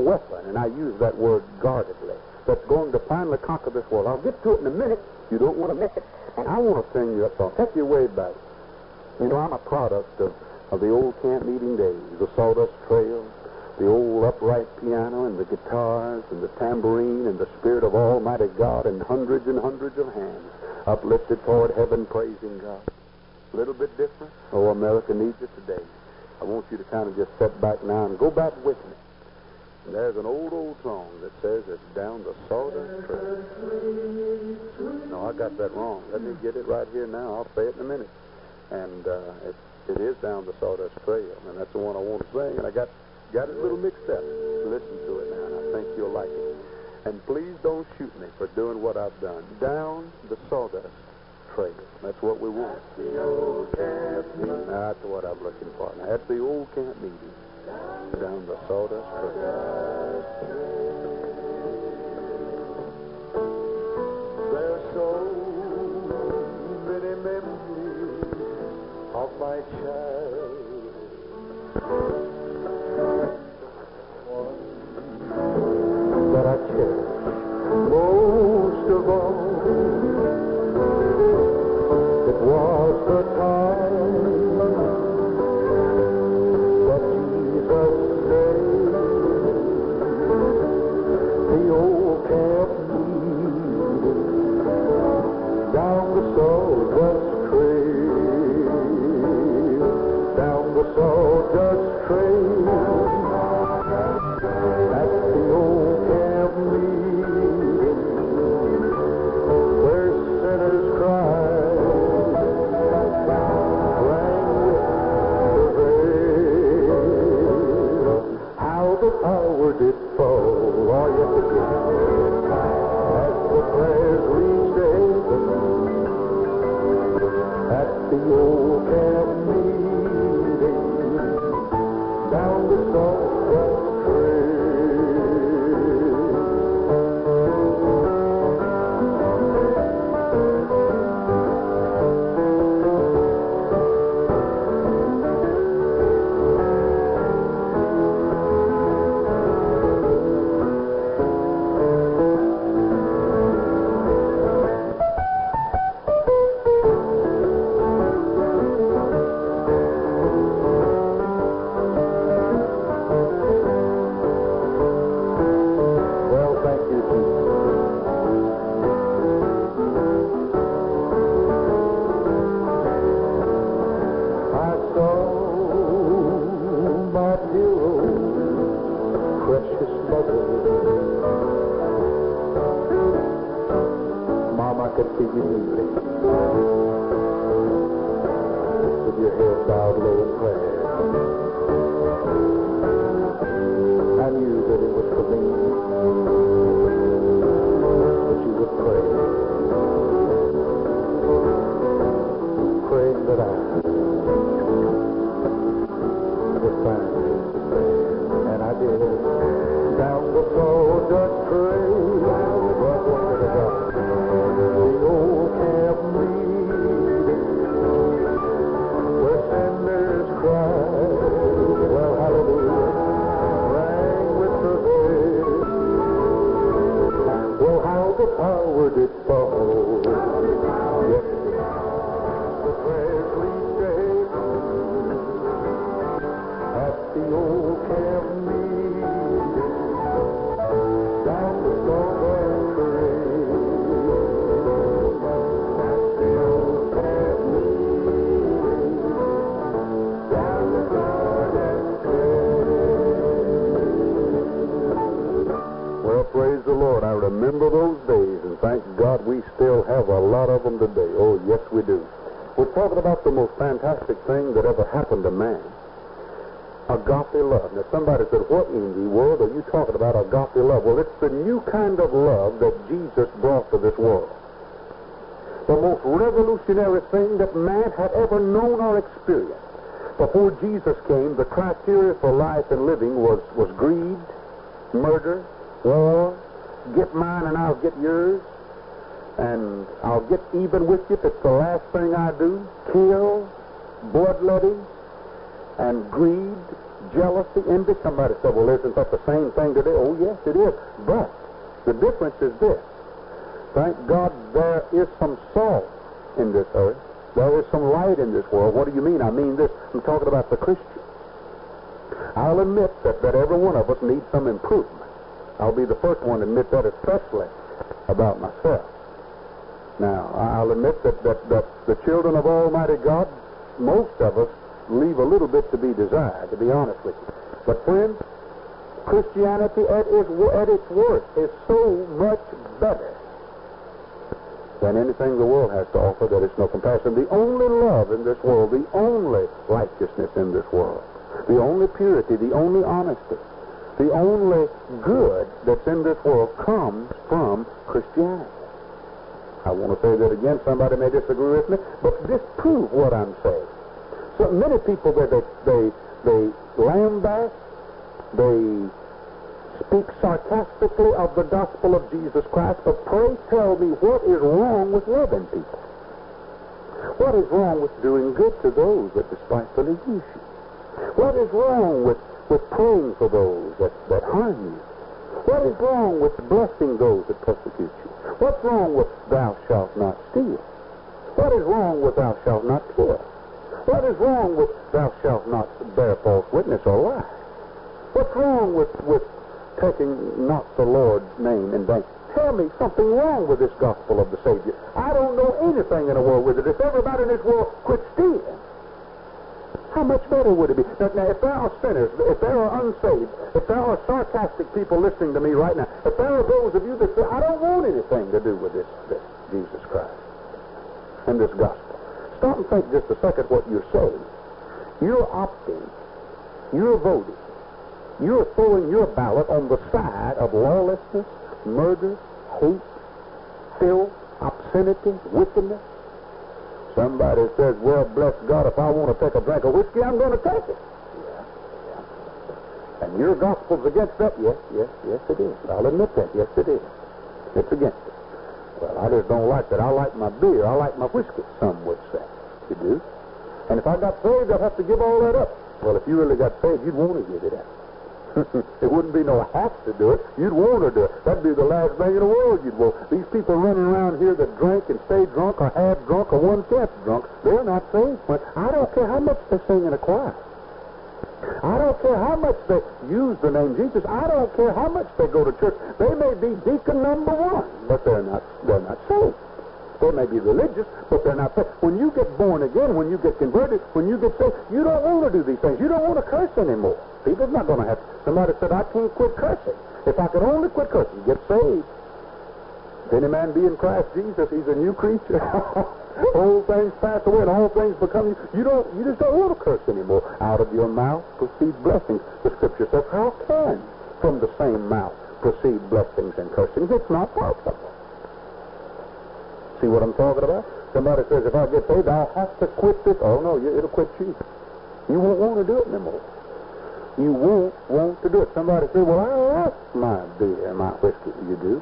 strong weapon, and I use that word guardedly, that's going to finally conquer this world. I'll get to it in a minute. You don't want to miss it. And I want to sing you a song. Take you way back. You know, I'm a product of the old camp meeting days, the Sawdust Trail, the old upright piano and the guitars and the tambourine and the Spirit of Almighty God and hundreds of hands uplifted toward heaven praising God. A little bit different. Oh, America needs it today. I want you to kind of just sit back now and go back with me. And there's an old song that says it's down the Sawdust Trail. No, I got that wrong. Let me get it right here now. I'll say it in a minute. And it is down the Sawdust Trail, and that's the one I want to sing. And I got it a little mixed up. Listen to it now, and I think you'll like it. And please don't shoot me for doing what I've done. Down the Sawdust Trail. That's what we want. That's the old camp meeting. That's what I'm looking for. Now, that's the old camp meeting. Down the Sawdust Trail. There's so many memories of my child. One that I cherish most of all. It was the time that Jesus saved the old camp meeting down the Sawdust Trail, down the Sawdust Trail. At the old camp meeting where sinners cried, rang with the veil. How the power did fall, oh yes it did, as the prayers reached heaven at the old camp meeting down the Sawdust Trail. Well, thank you, Jesus. I saw my hero, precious mother. Mom, I could see you kneeling with your head bowed low in prayer. I knew that it was for me that you would pray, praying that I would find you. And I did. Down the Sawdust Trail, but what did I go? The old camp meeting where sinners cried, well, hallelujah, rang with the veil. Well, how the power did fall. Yes, the prayers reached heaven at the old camp meeting down the Sawdust Trail. At the old camp meeting down the Sawdust Trail. Well, praise the Lord. I remember those days, and thank God we still have a lot of them today. Oh, yes, we do. We're talking about the most fantastic thing that ever happened to man. Agape love. Now, somebody said, what in the world are you talking about, agape love? Well, it's the new kind of love that Jesus brought to this world. The most revolutionary thing that man had ever known or experienced. Before Jesus came, the criteria for life and living was greed, murder, war, get mine and I'll get yours, and I'll get even with you if it's the last thing I do, kill, bloodletting, and greed, jealousy, envy. Somebody said, well, isn't that the same thing today? Oh, yes, it is. But the difference is this. Thank God there is some salt in this earth. There is some light in this world. What do you mean? I mean this. I'm talking about the Christian. I'll admit that every one of us needs some improvement. I'll be the first one to admit that, especially about myself. Now, I'll admit that the children of Almighty God, most of us, leave a little bit to be desired, to be honest with you. But friends, Christianity at its worst is so much better than anything the world has to offer that it's no comparison. The only love in this world, the only righteousness in this world, the only purity, the only honesty, the only good that's in this world comes from Christianity. I want to say that again. Somebody may disagree with me, but disprove what I'm saying. So many people, they lambast, they speak sarcastically of the gospel of Jesus Christ, but pray tell me, what is wrong with loving people? What is wrong with doing good to those that despitefully use you? What is wrong with praying for those that harm you? What is wrong with blessing those that persecute you? What's wrong with thou shalt not steal? What is wrong with thou shalt not kill? What is wrong with thou shalt not bear false witness or lie? What's wrong with taking not the Lord's name in vain? Tell me something wrong with this gospel of the Savior. I don't know anything in the world with it. If everybody in this world quit stealing, how much better would it be? Now, if there are sinners, if there are unsaved, if there are sarcastic people listening to me right now, if there are those of you that say, I don't want anything to do with this Jesus Christ and this gospel, stop and think just a second what you're saying. You're opting, you're voting, you're throwing your ballot on the side of lawlessness, murder, hate, filth, obscenity, wickedness. Somebody says, well, bless God, if I want to take a drink of whiskey, I'm going to take it. Yeah. And your gospel's against that? Yes, it is. I'll admit that. Yes, it is. It's against it. Well, I just don't like that. I like my beer. I like my whiskey, some would say. You do? And if I got saved, I'd have to give all that up. Well, if you really got saved, you'd want to give it up. It wouldn't be no have to do it. You'd want to do it. That'd be the last thing in the world you'd want. These people running around here that drink and stay drunk or half drunk or one-tenth drunk, they're not saved. But I don't care how much they sing in a choir. I don't care how much they use the name Jesus. I don't care how much they go to church. They may be deacon number one, but they're not saved. They may be religious, but they're not saved. When you get born again, when you get converted, when you get saved, you don't want to do these things. You don't want to curse anymore. People's not going to have to. Somebody said, I can't quit cursing. If I could only quit cursing, get saved. If any man be in Christ Jesus, he's a new creature. Old things pass away and all things become new. You just don't want to curse anymore. Out of your mouth proceed blessings. The Scripture says, how can from the same mouth proceed blessings and cursings? It's not possible. See what I'm talking about? Somebody says, if I get saved, I'll have to quit this. Oh, no, it'll quit you. You won't want to do it anymore. You won't want to do it. Somebody says, well, I like my beer and my whiskey. You do?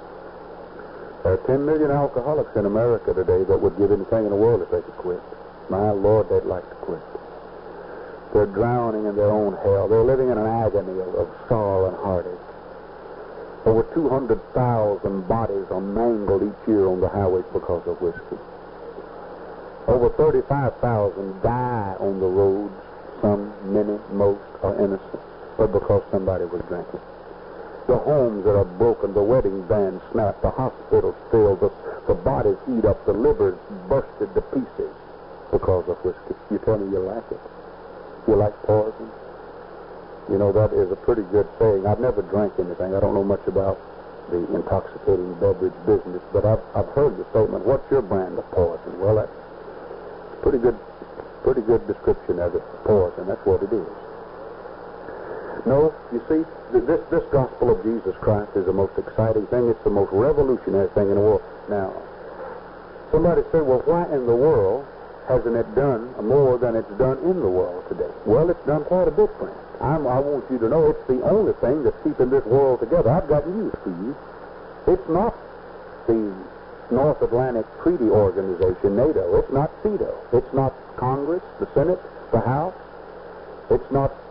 There are 10 million alcoholics in America today that would give anything in the world if they could quit. My Lord, they'd like to quit. They're drowning in their own hell. They're living in an agony of sorrow and heartache. Over 200,000 bodies are mangled each year on the highways because of whiskey. Over 35,000 die on the roads. Some, many, most are innocent, but because somebody was drinking. The homes that are broken, the wedding bands snap, the hospitals filled, the bodies eat up, the livers bursted to pieces because of whiskey. You tell me you like it. You like poison? You know, that is a pretty good saying. I've never drank anything. I don't know much about the intoxicating beverage business, but I've heard the statement, what's your brand of poison? Well, that's pretty good description of it. Poison, that's what it is. No, you see, this gospel of Jesus Christ is the most exciting thing. It's the most revolutionary thing in the world. Now, somebody say, well, why in the world hasn't it done more than it's done in the world today? Well, it's done quite a bit, friend. I want you to know it's the only thing that's keeping this world together. I've got news for you. It's not the North Atlantic Treaty Organization, NATO. It's not CETO. It's not Congress, the Senate, the House. It's not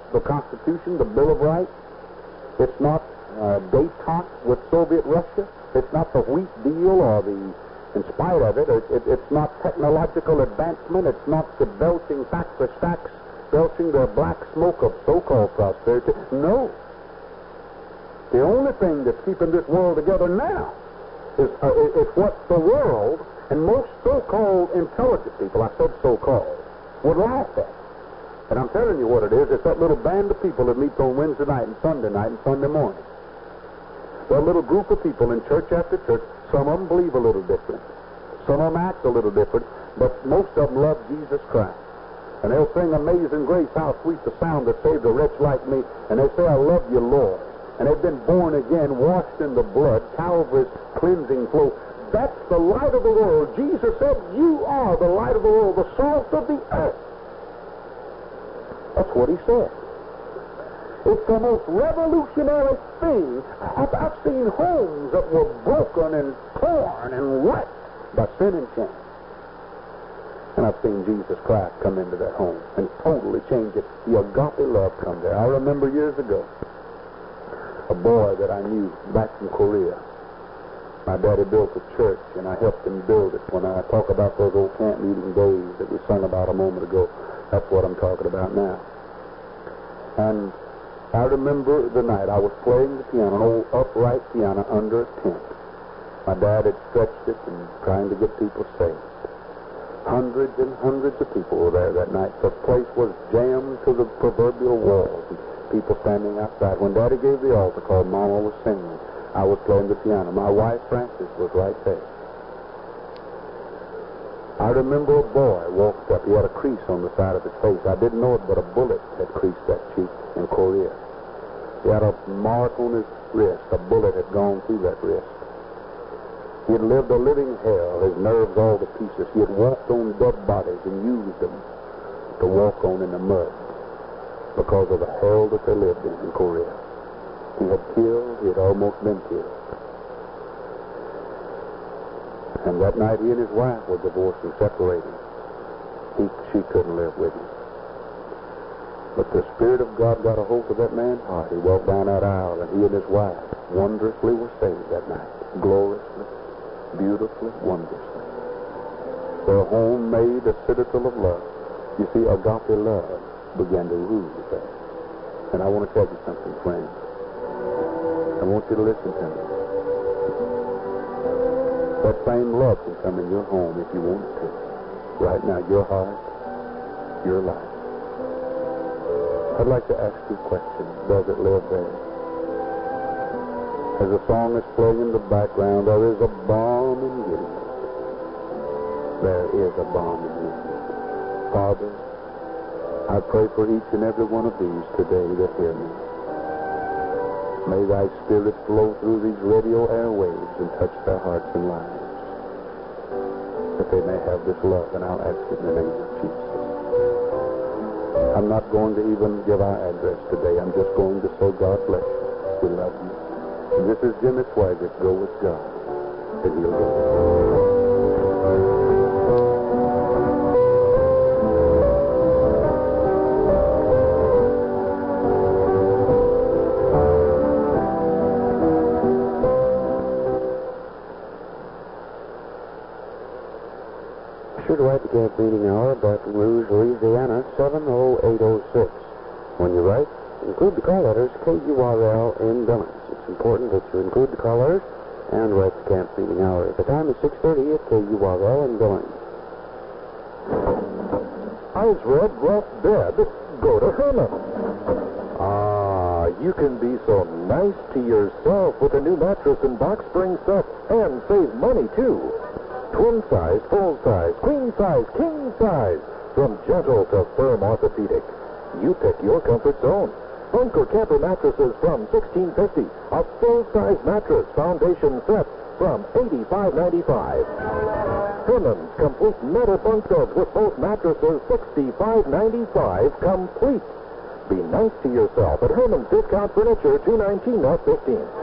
the Constitution, the Bill of Rights. It's not détente with Soviet Russia. It's not the wheat deal or the, in spite of it, it's not technological advancement. It's not the belching factory stacks, belching the black smoke of so-called prosperity. No. The only thing that's keeping this world together now is what the world and most so-called intelligent people, I said so-called, would laugh at. And I'm telling you what it is. It's that little band of people that meets on Wednesday night and Sunday morning. That little group of people in church after church. Some of them believe a little different. Some of them act a little different. But most of them love Jesus Christ. And they'll sing Amazing Grace, how sweet the sound that saved a wretch like me. And they say, I love you, Lord. And they've been born again, washed in the blood, Calvary's cleansing flow. That's the light of the world. Jesus said, you are the light of the world, the salt of the earth. That's what he said. It's the most revolutionary thing. I've seen homes that were broken and torn and wrecked by sin and shame. And I've seen Jesus Christ come into that home and totally change it. The agape love come there. I remember years ago, a boy that I knew back from Korea. My daddy built a church, and I helped him build it. When I talk about those old camp meeting days that we sung about a moment ago, that's what I'm talking about now. And I remember the night I was playing the piano, an old upright piano under a tent. My dad had stretched it and trying to get people saved. Hundreds and hundreds of people were there that night. The place was jammed to the proverbial walls. People standing outside. When Daddy gave the altar call, Mama was singing. I was playing the piano. My wife, Frances, was right there. I remember a boy walked up. He had a crease on the side of his face. I didn't know it, but a bullet had creased that cheek in Korea. He had a mark on his wrist. A bullet had gone through that wrist. He had lived a living hell, his nerves all to pieces. He had walked on dead bodies and used them to walk on in the mud because of the hell that they lived in Korea. He had killed, he had almost been killed. And that night he and his wife were divorced and separated. She couldn't live with him. But the Spirit of God got a hold of that man's heart. He walked down that aisle, and he and his wife wondrously were saved that night. Gloriously, beautifully, wondrously. Their home made a citadel of love. You see, agape love began to rule there. And I want to tell you something, friend. I want you to listen to me. That same love can come in your home if you want it to. Right now, your heart, your life. I'd like to ask you a question. Does it live there? As the song is playing in the background, there is a balm in Gilead. There is a balm in Gilead. Father, I pray for each and every one of these today that hear me. May thy Spirit flow through these radio airwaves and touch their hearts and lives, that they may have this love, and I'll ask it in the name of Jesus. I'm not going to even give our address today. I'm just going to say, God bless you. We love you. And this is Jimmy Swaggart. Go with God, and he'll go with you. Write the camp meeting hour, Baton Rouge, Louisiana, 70806. When you write, include the call letters KURL in Billings. It's important that you include the call letters and write the camp meeting hour. The time is 6:30 at KURL in Billings. Eyes red, rough bed. Go to Herman. You can be so nice to yourself with a new mattress and box spring set and save money, too. Twin size, full size, queen size, king size. From gentle to firm orthopedic. You pick your comfort zone. Bunk or camper mattresses from $16.50. A full-size mattress foundation set from $85.95. Herman's complete metal bunk beds with both mattresses, $65.95 complete. Be nice to yourself at Herman's Discount Furniture, 219 North 15th.